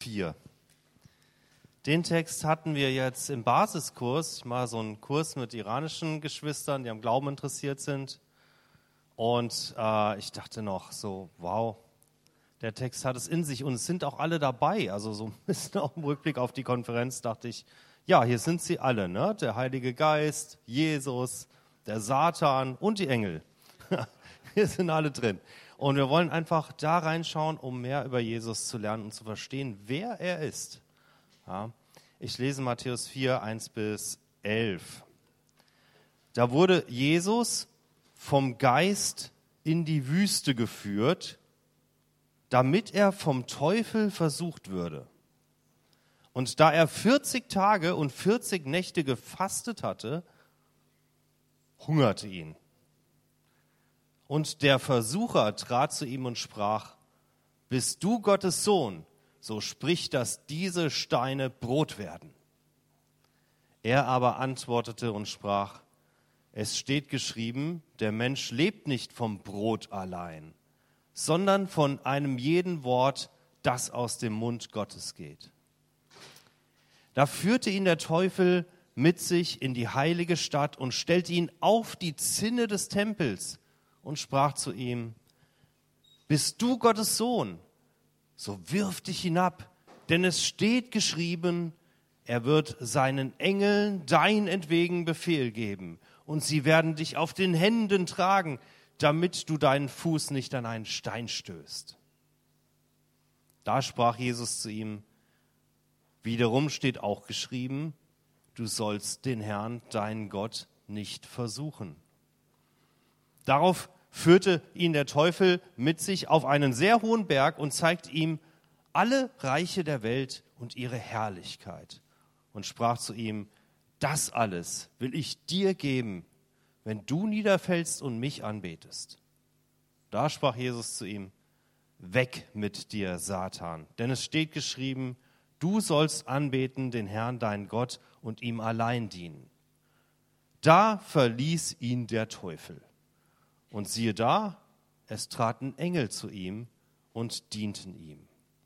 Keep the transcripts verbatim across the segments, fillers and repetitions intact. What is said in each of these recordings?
vier. Den Text hatten wir jetzt im Basiskurs. Ich mache so einen Kurs mit iranischen Geschwistern, die am Glauben interessiert sind. Und äh, ich dachte noch so, wow, der Text hat es in sich und es sind auch alle dabei. Also so ein bisschen auch im Rückblick auf die Konferenz dachte ich, ja, hier sind sie alle, ne? Der Heilige Geist, Jesus, der Satan und die Engel. Hier sind alle drin. Und wir wollen einfach da reinschauen, um mehr über Jesus zu lernen und zu verstehen, wer er ist. Ja, ich lese Matthäus vier, eins bis elf. Da wurde Jesus vom Geist in die Wüste geführt, damit er vom Teufel versucht würde. Und da er vierzig Tage und vierzig Nächte gefastet hatte, hungerte ihn. Und der Versucher trat zu ihm und sprach: Bist du Gottes Sohn, so sprich, dass diese Steine Brot werden. Er aber antwortete und sprach: Es steht geschrieben, der Mensch lebt nicht vom Brot allein, sondern von einem jeden Wort, das aus dem Mund Gottes geht. Da führte ihn der Teufel mit sich in die heilige Stadt und stellte ihn auf die Zinne des Tempels und sprach zu ihm: Bist du Gottes Sohn, so wirf dich hinab, denn es steht geschrieben, er wird seinen Engeln dein entwegen Befehl geben und sie werden dich auf den Händen tragen, damit du deinen Fuß nicht an einen Stein stößt. Da sprach Jesus zu ihm: Wiederum steht auch geschrieben, du sollst den Herrn, deinen Gott, nicht versuchen. Darauf führte ihn der Teufel mit sich auf einen sehr hohen Berg und zeigte ihm alle Reiche der Welt und ihre Herrlichkeit und sprach zu ihm: Das alles will ich dir geben, wenn du niederfällst und mich anbetest. Da sprach Jesus zu ihm: Weg mit dir, Satan, denn es steht geschrieben, du sollst anbeten den Herrn, deinen Gott, und ihm allein dienen. Da verließ ihn der Teufel. Und siehe da, es traten Engel zu ihm und dienten ihm.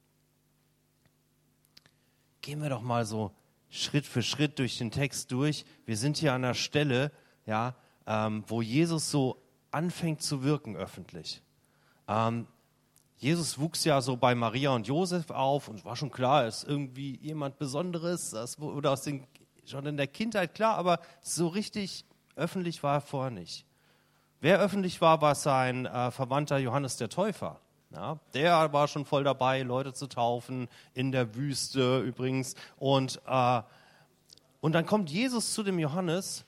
Gehen wir doch mal so Schritt für Schritt durch den Text durch. Wir sind hier an der Stelle, ja, ähm, wo Jesus so anfängt zu wirken öffentlich. Ähm, Jesus wuchs ja so bei Maria und Josef auf und war schon klar, er ist irgendwie jemand Besonderes, das wurde aus den, schon in der Kindheit klar, aber so richtig öffentlich war er vorher nicht. Wer öffentlich war, war sein äh, Verwandter Johannes der Täufer. Ja, der war schon voll dabei, Leute zu taufen, in der Wüste übrigens. Und, äh, und dann kommt Jesus zu dem Johannes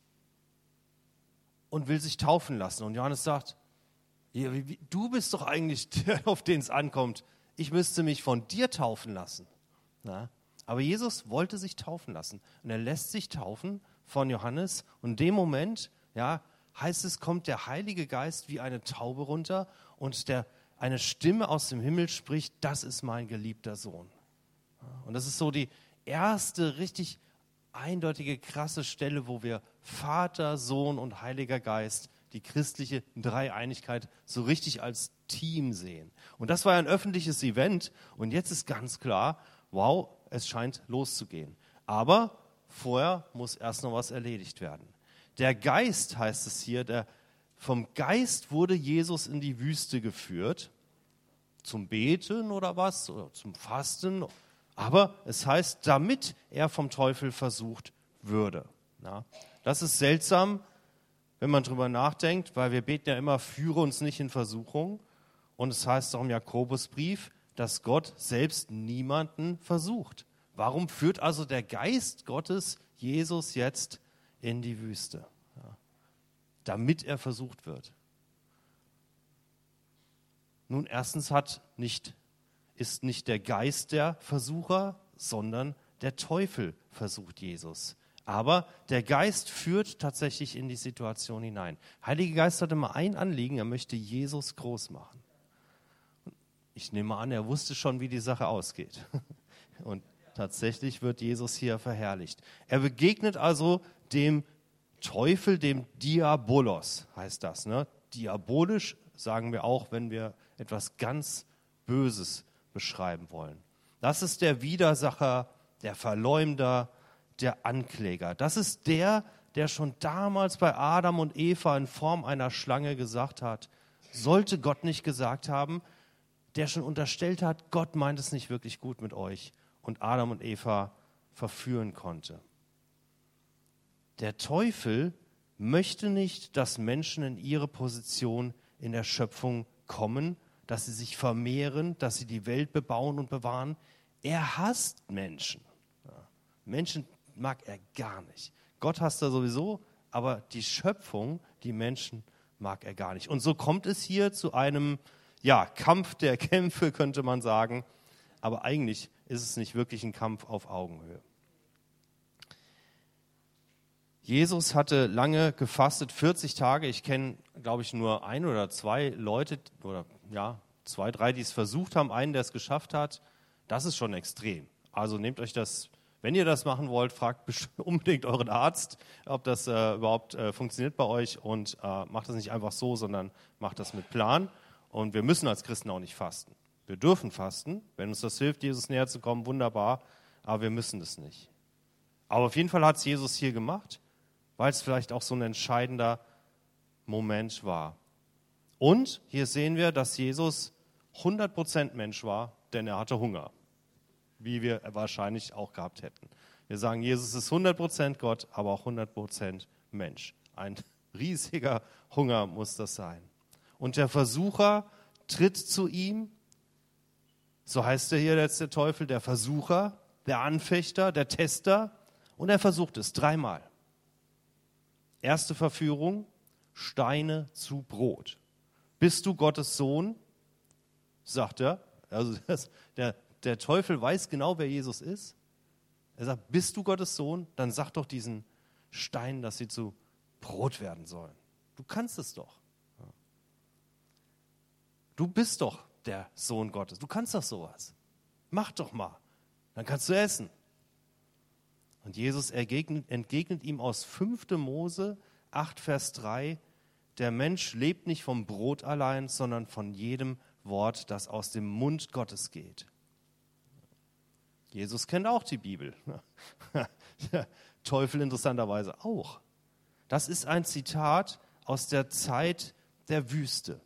und will sich taufen lassen. Und Johannes sagt: Du bist doch eigentlich der, auf den es ankommt. Ich müsste mich von dir taufen lassen. Ja, aber Jesus wollte sich taufen lassen. Und er lässt sich taufen von Johannes. Und in dem Moment, ja, heißt es, kommt der Heilige Geist wie eine Taube runter und der, eine Stimme aus dem Himmel spricht: Das ist mein geliebter Sohn. Und das ist so die erste richtig eindeutige, krasse Stelle, wo wir Vater, Sohn und Heiliger Geist, die christliche Dreieinigkeit, so richtig als Team sehen. Und das war ein öffentliches Event und jetzt ist ganz klar, wow, es scheint loszugehen. Aber vorher muss erst noch was erledigt werden. Der Geist, heißt es hier, der, vom Geist wurde Jesus in die Wüste geführt, zum Beten oder was, oder zum Fasten. Aber es heißt, damit er vom Teufel versucht würde. Ja, das ist seltsam, wenn man drüber nachdenkt, weil wir beten ja immer: Führe uns nicht in Versuchung. Und es heißt auch im Jakobusbrief, dass Gott selbst niemanden versucht. Warum führt also der Geist Gottes Jesus jetzt in die Wüste? Ja, damit er versucht wird. Nun, erstens hat nicht, ist nicht der Geist der Versucher, sondern der Teufel versucht Jesus. Aber der Geist führt tatsächlich in die Situation hinein. Heiliger Geist hatte mal ein Anliegen, er möchte Jesus groß machen. Ich nehme an, er wusste schon, wie die Sache ausgeht. Und tatsächlich wird Jesus hier verherrlicht. Er begegnet also dem Teufel, dem Diabolos, heißt das. Ne? Diabolisch sagen wir auch, wenn wir etwas ganz Böses beschreiben wollen. Das ist der Widersacher, der Verleumder, der Ankläger. Das ist der, der schon damals bei Adam und Eva in Form einer Schlange gesagt hat, sollte Gott nicht gesagt haben, der schon unterstellt hat, Gott meint es nicht wirklich gut mit euch und Adam und Eva verführen konnte. Der Teufel möchte nicht, dass Menschen in ihre Position in der Schöpfung kommen, dass sie sich vermehren, dass sie die Welt bebauen und bewahren. Er hasst Menschen. Menschen mag er gar nicht. Gott hasst er sowieso, aber die Schöpfung, die Menschen mag er gar nicht. Und so kommt es hier zu einem ja, Kampf der Kämpfe, könnte man sagen. Aber eigentlich ist es nicht wirklich ein Kampf auf Augenhöhe. Jesus hatte lange gefastet, vierzig Tage. Ich kenne, glaube ich, nur ein oder zwei Leute, oder ja, zwei, drei, die es versucht haben, einen, der es geschafft hat. Das ist schon extrem. Also nehmt euch das, wenn ihr das machen wollt, fragt unbedingt euren Arzt, ob das äh, überhaupt äh, funktioniert bei euch und äh, macht das nicht einfach so, sondern macht das mit Plan. Und wir müssen als Christen auch nicht fasten. Wir dürfen fasten, wenn uns das hilft, Jesus näher zu kommen, wunderbar, aber wir müssen das nicht. Aber auf jeden Fall hat es Jesus hier gemacht, weil es vielleicht auch so ein entscheidender Moment war. Und hier sehen wir, dass Jesus hundert Prozent Mensch war, denn er hatte Hunger, wie wir wahrscheinlich auch gehabt hätten. Wir sagen, Jesus ist hundert Prozent Gott, aber auch hundert Prozent Mensch. Ein riesiger Hunger muss das sein. Und der Versucher tritt zu ihm, so heißt er hier jetzt der Teufel, der Versucher, der Anfechter, der Tester, und er versucht es dreimal. Erste Verführung, Steine zu Brot. Bist du Gottes Sohn? Sagt er. Also das, der, der Teufel weiß genau, wer Jesus ist. Er sagt, bist du Gottes Sohn? Dann sag doch diesen Steinen, dass sie zu Brot werden sollen. Du kannst es doch. Du bist doch der Sohn Gottes. Du kannst doch sowas. Mach doch mal. Dann kannst du essen. Und Jesus entgegnet, entgegnet ihm aus fünfter Mose acht, Vers drei, der Mensch lebt nicht vom Brot allein, sondern von jedem Wort, das aus dem Mund Gottes geht. Jesus kennt auch die Bibel. Der Teufel interessanterweise auch. Das ist ein Zitat aus der Zeit der Wüste.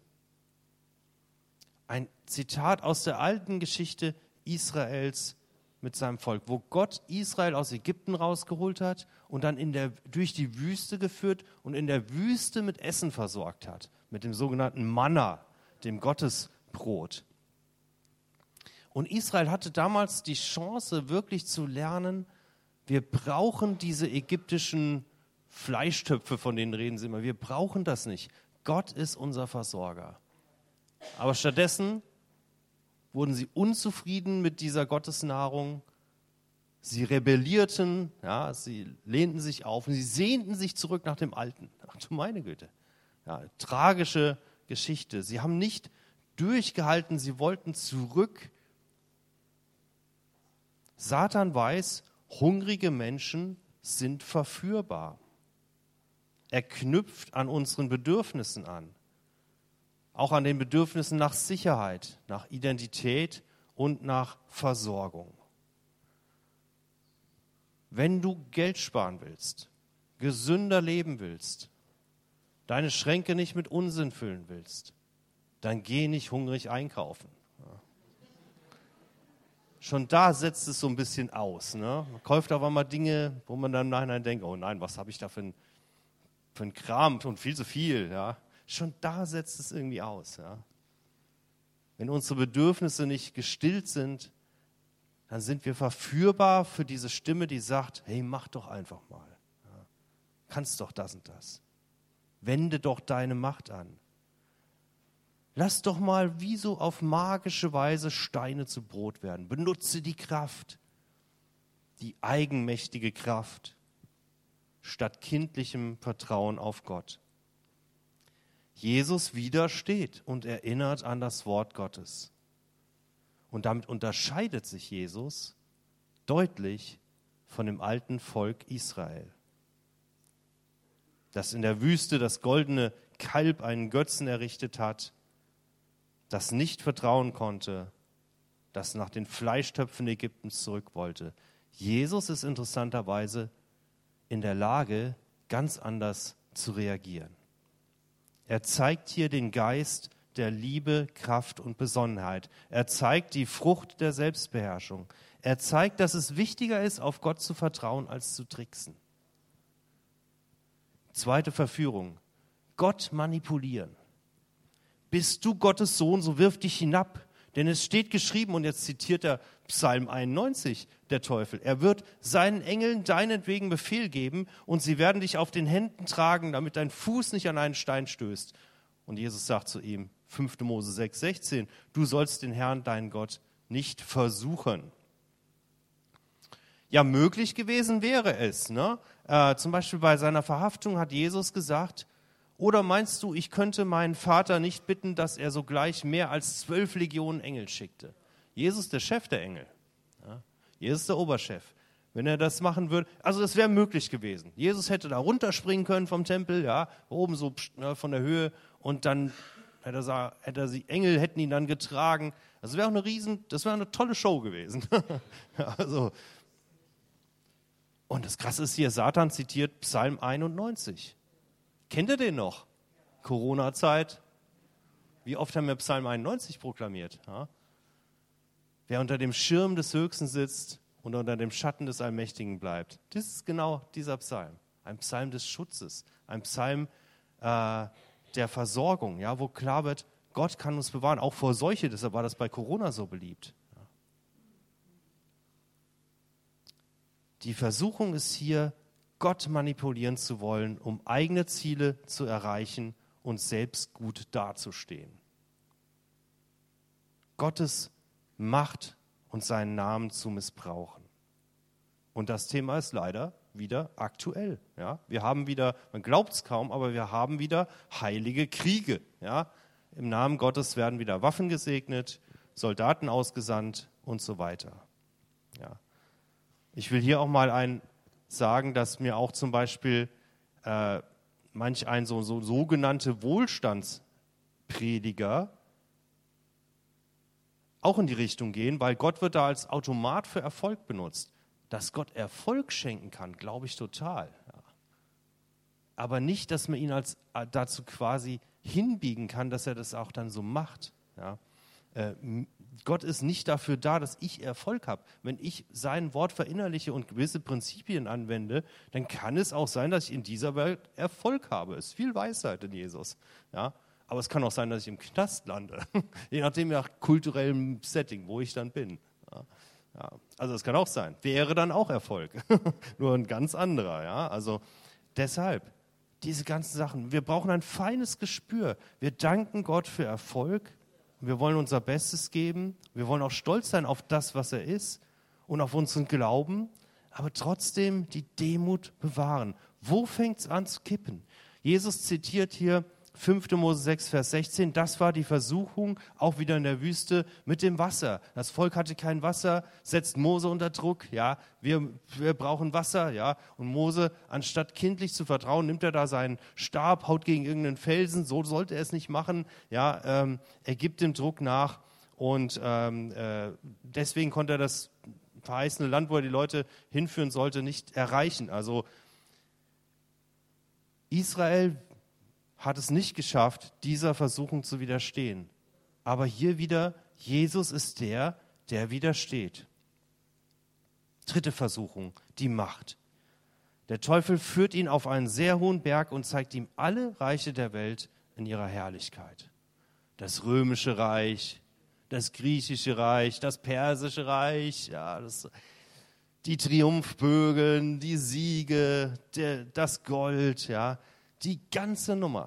Ein Zitat aus der alten Geschichte Israels mit seinem Volk, wo Gott Israel aus Ägypten rausgeholt hat und dann in der, durch die Wüste geführt und in der Wüste mit Essen versorgt hat, mit dem sogenannten Manna, dem Gottesbrot. Und Israel hatte damals die Chance, wirklich zu lernen, wir brauchen diese ägyptischen Fleischtöpfe, von denen reden sie immer, wir brauchen das nicht. Gott ist unser Versorger. Aber stattdessen wurden sie unzufrieden mit dieser Gottesnahrung. Sie rebellierten, ja, sie lehnten sich auf und sie sehnten sich zurück nach dem Alten. Ach du meine Güte. Ja, tragische Geschichte. Sie haben nicht durchgehalten, sie wollten zurück. Satan weiß, hungrige Menschen sind verführbar. Er knüpft an unseren Bedürfnissen an. Auch an den Bedürfnissen nach Sicherheit, nach Identität und nach Versorgung. Wenn du Geld sparen willst, gesünder leben willst, deine Schränke nicht mit Unsinn füllen willst, dann geh nicht hungrig einkaufen. Ja. Schon da setzt es so ein bisschen aus. Ne? Man kauft auf einmal Dinge, wo man dann nachher denkt, oh nein, was habe ich da für ein, für ein Kram und viel zu viel, ja. Schon da setzt es irgendwie aus. Ja. Wenn unsere Bedürfnisse nicht gestillt sind, dann sind wir verführbar für diese Stimme, die sagt, hey, mach doch einfach mal. Ja. Kannst doch das und das. Wende doch deine Macht an. Lass doch mal wie so auf magische Weise Steine zu Brot werden. Benutze die Kraft, die eigenmächtige Kraft, statt kindlichem Vertrauen auf Gott. Jesus widersteht und erinnert an das Wort Gottes. Und damit unterscheidet sich Jesus deutlich von dem alten Volk Israel, das in der Wüste das goldene Kalb einen Götzen errichtet hat, das nicht vertrauen konnte, das nach den Fleischtöpfen Ägyptens zurück wollte. Jesus ist interessanterweise in der Lage, ganz anders zu reagieren. Er zeigt hier den Geist der Liebe, Kraft und Besonnenheit. Er zeigt die Frucht der Selbstbeherrschung. Er zeigt, dass es wichtiger ist, auf Gott zu vertrauen, als zu tricksen. Zweite Verführung. Gott manipulieren. Bist du Gottes Sohn, so wirf dich hinab. Denn es steht geschrieben, und jetzt zitiert er Psalm einundneunzig, der Teufel. Er wird seinen Engeln deinetwegen Befehl geben und sie werden dich auf den Händen tragen, damit dein Fuß nicht an einen Stein stößt. Und Jesus sagt zu ihm, fünfte Mose sechs, sechzehn, du sollst den Herrn, deinen Gott, nicht versuchen. Ja, möglich gewesen wäre es. Ne? Äh, zum Beispiel bei seiner Verhaftung hat Jesus gesagt, oder meinst du, ich könnte meinen Vater nicht bitten, dass er sogleich mehr als zwölf Legionen Engel schickte? Jesus der Chef der Engel. Ja? Jesus der Oberchef. Wenn er das machen würde, also das wäre möglich gewesen. Jesus hätte da runterspringen können vom Tempel, ja, oben so ne, von der Höhe, und dann hätte er, sah, hätte er sie, Engel hätten ihn dann getragen. Das wäre auch eine riesen, das wäre eine tolle Show gewesen. also, und das Krasse ist hier, Satan zitiert Psalm einundneunzig. Kennt ihr den noch? Corona-Zeit. Wie oft haben wir Psalm einundneunzig proklamiert? Ja? Wer unter dem Schirm des Höchsten sitzt und unter dem Schatten des Allmächtigen bleibt. Das ist genau dieser Psalm. Ein Psalm des Schutzes. Ein Psalm äh, der Versorgung, ja, wo klar wird, Gott kann uns bewahren, auch vor Seuche. Deshalb war das bei Corona so beliebt. Ja. Die Versuchung ist hier, Gott manipulieren zu wollen, um eigene Ziele zu erreichen und selbst gut dazustehen. Gottes Macht und seinen Namen zu missbrauchen. Und das Thema ist leider wieder aktuell. Ja? Wir haben wieder, man glaubt es kaum, aber wir haben wieder heilige Kriege. Ja? Im Namen Gottes werden wieder Waffen gesegnet, Soldaten ausgesandt und so weiter. Ja. Ich will hier auch mal ein sagen, dass mir auch zum Beispiel äh, manch ein so, so sogenannte Wohlstandsprediger auch in die Richtung gehen, weil Gott wird da als Automat für Erfolg benutzt. Dass Gott Erfolg schenken kann, glaube ich total. Ja. Aber nicht, dass man ihn als, äh, dazu quasi hinbiegen kann, dass er das auch dann so macht. Ja. Äh, Gott ist nicht dafür da, dass ich Erfolg habe. Wenn ich sein Wort verinnerliche und gewisse Prinzipien anwende, dann kann es auch sein, dass ich in dieser Welt Erfolg habe. Es ist viel Weisheit in Jesus. Ja? Aber es kann auch sein, dass ich im Knast lande. Je nachdem, nach kulturellem Setting, wo ich dann bin. Ja? Ja. Also es kann auch sein. Wäre dann auch Erfolg. Nur ein ganz anderer. Ja? Also deshalb, diese ganzen Sachen. Wir brauchen ein feines Gespür. Wir danken Gott für Erfolg. Wir wollen unser Bestes geben. Wir wollen auch stolz sein auf das, was er ist und auf unseren Glauben, aber trotzdem die Demut bewahren. Wo fängt es an zu kippen? Jesus zitiert hier fünfte Mose sechs, Vers sechzehn. Das war die Versuchung, auch wieder in der Wüste, mit dem Wasser. Das Volk hatte kein Wasser, setzt Mose unter Druck. Ja, wir, wir brauchen Wasser. Ja, und Mose, anstatt kindlich zu vertrauen, nimmt er da seinen Stab, haut gegen irgendeinen Felsen. So sollte er es nicht machen. Ja, ähm, er gibt dem Druck nach. Und ähm, äh, deswegen konnte er das verheißene Land, wo er die Leute hinführen sollte, nicht erreichen. Also Israel hat es nicht geschafft, dieser Versuchung zu widerstehen. Aber hier wieder, Jesus ist der, der widersteht. Dritte Versuchung, die Macht. Der Teufel führt ihn auf einen sehr hohen Berg und zeigt ihm alle Reiche der Welt in ihrer Herrlichkeit. Das römische Reich, das griechische Reich, das persische Reich, ja, das, die Triumphbögen, die Siege, der, das Gold, ja, die ganze Nummer.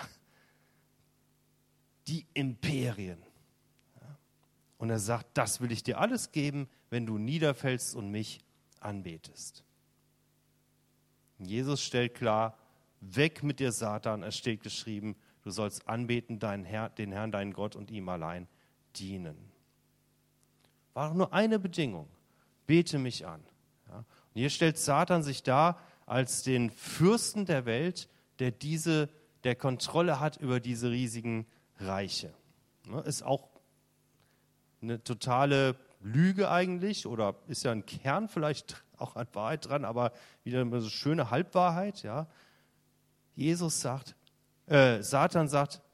Die Imperien. Und er sagt, das will ich dir alles geben, wenn du niederfällst und mich anbetest. Jesus stellt klar, weg mit dir, Satan. Es steht geschrieben, du sollst anbeten deinen Herr, den Herrn, deinen Gott und ihm allein dienen. War doch nur eine Bedingung. Bete mich an. Ja? Und hier stellt Satan sich dar als den Fürsten der Welt, der diese, der Kontrolle hat über diese riesigen Reiche. Ja, ist auch eine totale Lüge eigentlich oder ist ja ein Kern vielleicht auch an Wahrheit dran, aber wieder eine so schöne Halbwahrheit. Ja. Jesus sagt, äh, Satan sagt,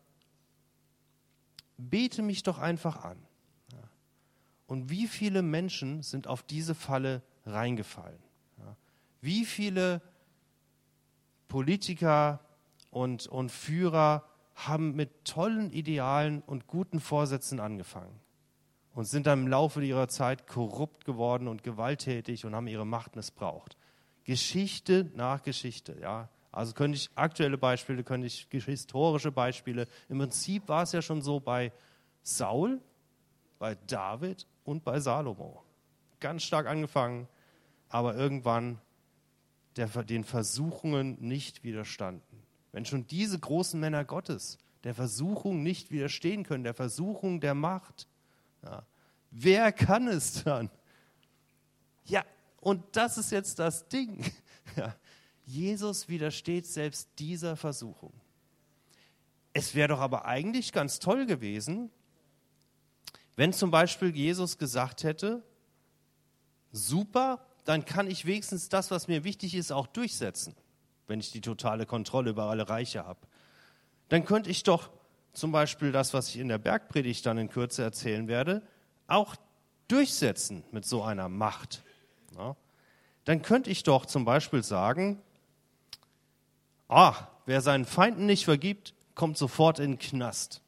bete mich doch einfach an. Ja. Und wie viele Menschen sind auf diese Falle reingefallen? Ja. Wie viele Politiker und, und Führer haben mit tollen Idealen und guten Vorsätzen angefangen und sind dann im Laufe ihrer Zeit korrupt geworden und gewalttätig und haben ihre Macht missbraucht. Geschichte nach Geschichte, ja. Also könnte ich aktuelle Beispiele, könnte ich historische Beispiele. Im Prinzip war es ja schon so bei Saul, bei David und bei Salomo. Ganz stark angefangen, aber irgendwann der, den Versuchungen nicht widerstanden. Wenn schon diese großen Männer Gottes der Versuchung nicht widerstehen können, der Versuchung der Macht, ja, wer kann es dann? Ja, und das ist jetzt das Ding. Ja, Jesus widersteht selbst dieser Versuchung. Es wäre doch aber eigentlich ganz toll gewesen, wenn zum Beispiel Jesus gesagt hätte, super, dann kann ich wenigstens das, was mir wichtig ist, auch durchsetzen, wenn ich die totale Kontrolle über alle Reiche habe. Dann könnte ich doch zum Beispiel das, was ich in der Bergpredigt dann in Kürze erzählen werde, auch durchsetzen mit so einer Macht. Ja. Dann könnte ich doch zum Beispiel sagen, ah, wer seinen Feinden nicht vergibt, kommt sofort in den Knast.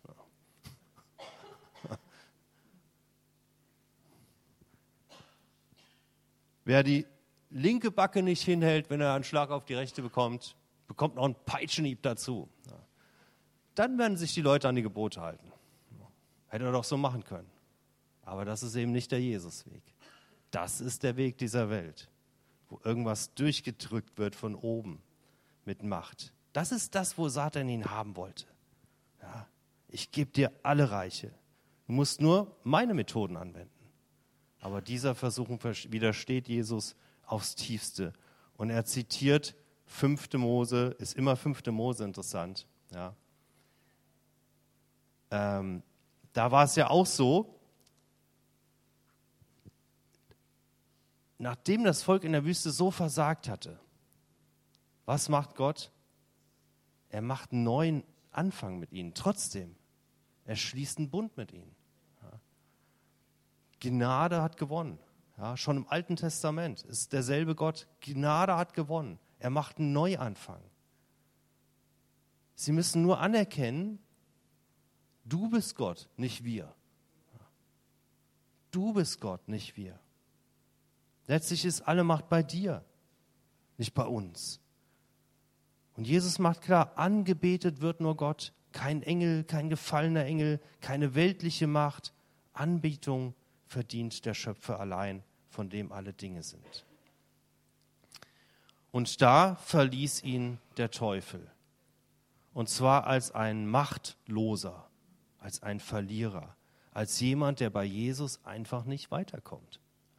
Wer die linke Backe nicht hinhält, wenn er einen Schlag auf die rechte bekommt, bekommt noch einen Peitschenhieb dazu. Dann werden sich die Leute an die Gebote halten. Hätte er doch so machen können. Aber das ist eben nicht der Jesusweg. Das ist der Weg dieser Welt, wo irgendwas durchgedrückt wird von oben mit Macht. Das ist das, wo Satan ihn haben wollte. Ja, ich gebe dir alle Reiche. Du musst nur meine Methoden anwenden. Aber dieser Versuchung widersteht Jesus aufs Tiefste. Und er zitiert fünfte Mose, ist immer fünfte Mose interessant. Ja. Ähm, da war es ja auch so, nachdem das Volk in der Wüste so versagt hatte, was macht Gott? Er macht einen neuen Anfang mit ihnen. Trotzdem, er schließt einen Bund mit ihnen. Gnade hat gewonnen. Ja, schon im Alten Testament ist derselbe Gott. Gnade hat gewonnen. Er macht einen Neuanfang. Sie müssen nur anerkennen, du bist Gott, nicht wir. Du bist Gott, nicht wir. Letztlich ist alle Macht bei dir, nicht bei uns. Und Jesus macht klar, angebetet wird nur Gott. Kein Engel, kein gefallener Engel, keine weltliche Macht. Anbetung verdient der Schöpfer allein, von dem alle Dinge sind. Und da verließ ihn der Teufel. Und zwar als ein Machtloser, als ein Verlierer, als jemand, der bei Jesus einfach nicht weiterkommt.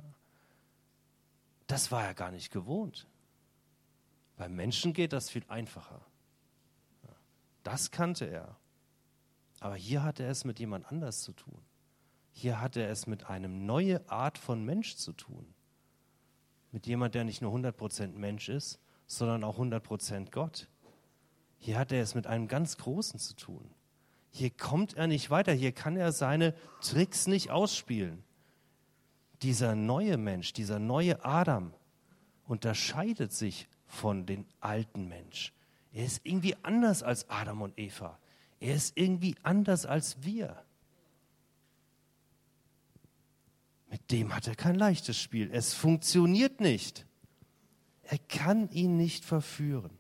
Das war er gar nicht gewohnt. Beim Menschen geht das viel einfacher. Das kannte er. Aber hier hatte er es mit jemand anders zu tun. Hier hat er es mit einer neuen Art von Mensch zu tun. Mit jemand, der nicht nur hundert Prozent Mensch ist, sondern auch hundert Prozent Gott. Hier hat er es mit einem ganz Großen zu tun. Hier kommt er nicht weiter, hier kann er seine Tricks nicht ausspielen. Dieser neue Mensch, dieser neue Adam unterscheidet sich von dem alten Mensch. Er ist irgendwie anders als Adam und Eva. Er ist irgendwie anders als wir. Mit dem hat er kein leichtes Spiel. Es funktioniert nicht. Er kann ihn nicht verführen.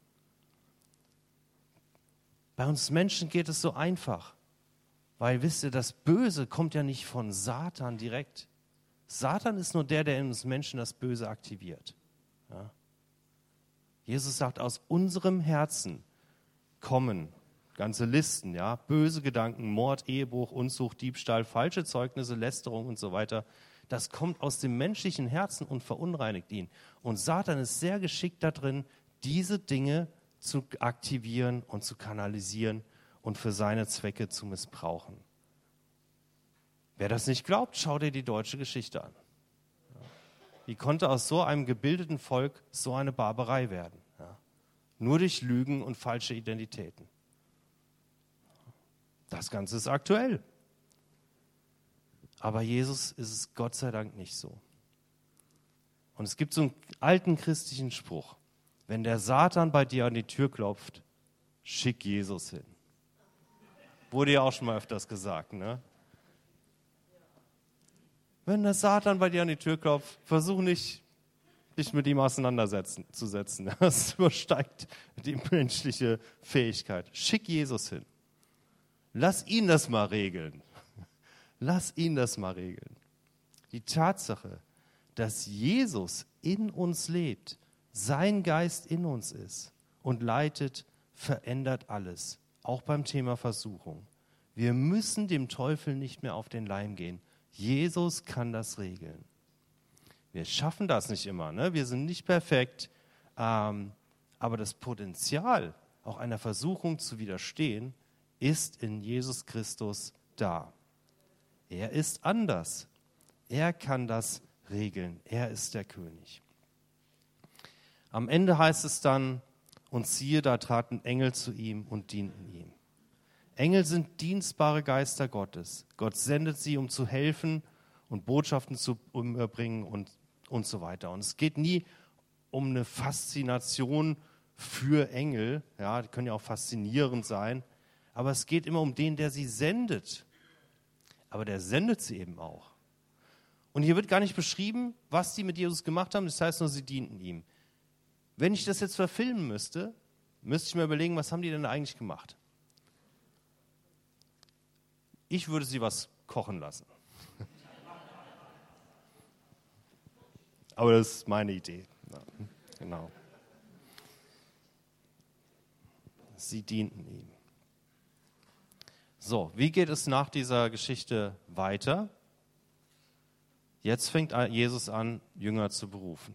Bei uns Menschen geht es so einfach. Weil, wisst ihr, das Böse kommt ja nicht von Satan direkt. Satan ist nur der, der in uns Menschen das Böse aktiviert. Ja. Jesus sagt, aus unserem Herzen kommen ganze Listen, ja, böse Gedanken, Mord, Ehebruch, Unzucht, Diebstahl, falsche Zeugnisse, Lästerung und so weiter. Das kommt aus dem menschlichen Herzen und verunreinigt ihn. Und Satan ist sehr geschickt darin, diese Dinge zu aktivieren und zu kanalisieren und für seine Zwecke zu missbrauchen. Wer das nicht glaubt, schau dir die deutsche Geschichte an. Wie konnte aus so einem gebildeten Volk so eine Barbarei werden? Ja. Nur durch Lügen und falsche Identitäten. Das Ganze ist aktuell. Aber Jesus ist es Gott sei Dank nicht so. Und es gibt so einen alten christlichen Spruch: Wenn der Satan bei dir an die Tür klopft, schick Jesus hin. Wurde ja auch schon mal öfters gesagt, ne? Wenn der Satan bei dir an die Tür klopft, versuch nicht, dich mit ihm auseinandersetzen zu setzen. Das übersteigt die menschliche Fähigkeit. Schick Jesus hin. Lass ihn das mal regeln. Lass ihn das mal regeln. Die Tatsache, dass Jesus in uns lebt, sein Geist in uns ist und leitet, verändert alles. Auch beim Thema Versuchung. Wir müssen dem Teufel nicht mehr auf den Leim gehen. Jesus kann das regeln. Wir schaffen das nicht immer, ne? Wir sind nicht perfekt, ähm, aber das Potenzial, auch einer Versuchung zu widerstehen, ist in Jesus Christus da. Er ist anders. Er kann das regeln. Er ist der König. Am Ende heißt es dann, und siehe, da traten Engel zu ihm und dienten ihm. Engel sind dienstbare Geister Gottes. Gott sendet sie, um zu helfen und Botschaften zu überbringen und, und so weiter. Und es geht nie um eine Faszination für Engel. Ja, die können ja auch faszinierend sein. Aber es geht immer um den, der sie sendet. Aber der sendet sie eben auch. Und hier wird gar nicht beschrieben, was die mit Jesus gemacht haben. Das heißt nur, sie dienten ihm. Wenn ich das jetzt verfilmen müsste, müsste ich mir überlegen, was haben die denn eigentlich gemacht? Ich würde sie was kochen lassen. Aber das ist meine Idee. Ja, genau. Sie dienten ihm. So, wie geht es nach dieser Geschichte weiter? Jetzt fängt Jesus an, Jünger zu berufen.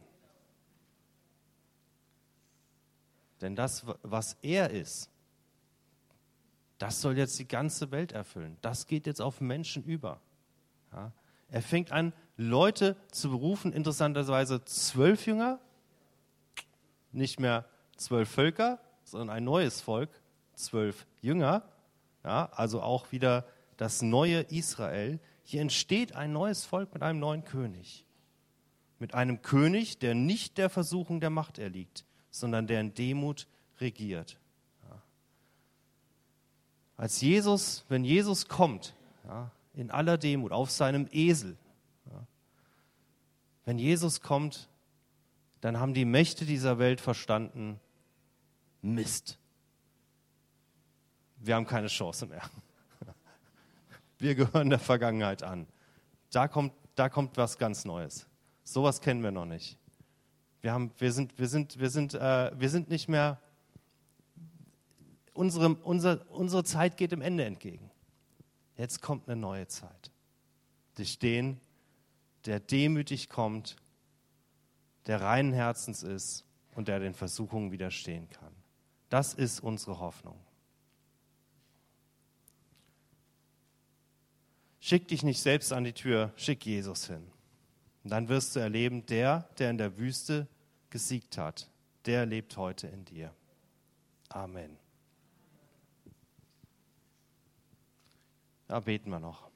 Denn das, was er ist, das soll jetzt die ganze Welt erfüllen. Das geht jetzt auf Menschen über. Ja. Er fängt an, Leute zu berufen, interessanterweise zwölf Jünger, nicht mehr zwölf Völker, sondern ein neues Volk, zwölf Jünger. Ja, also auch wieder das neue Israel. Hier entsteht ein neues Volk mit einem neuen König. Mit einem König, der nicht der Versuchung der Macht erliegt, sondern der in Demut regiert. Ja. Als Jesus, wenn Jesus kommt, ja, in aller Demut, auf seinem Esel, ja, wenn Jesus kommt, dann haben die Mächte dieser Welt verstanden, Mist. Wir haben keine Chance mehr. Wir gehören der Vergangenheit an. Da kommt, da kommt was ganz Neues. Sowas kennen wir noch nicht. Wir, haben, wir, sind, wir, sind, wir, sind, äh, wir sind nicht mehr, unsere, unser, unsere Zeit geht dem Ende entgegen. Jetzt kommt eine neue Zeit. Durch den, der demütig kommt, der reinen Herzens ist und der den Versuchungen widerstehen kann. Das ist unsere Hoffnung. Schick dich nicht selbst an die Tür, schick Jesus hin. Und dann wirst du erleben, der, der in der Wüste gesiegt hat, der lebt heute in dir. Amen. Da beten wir noch.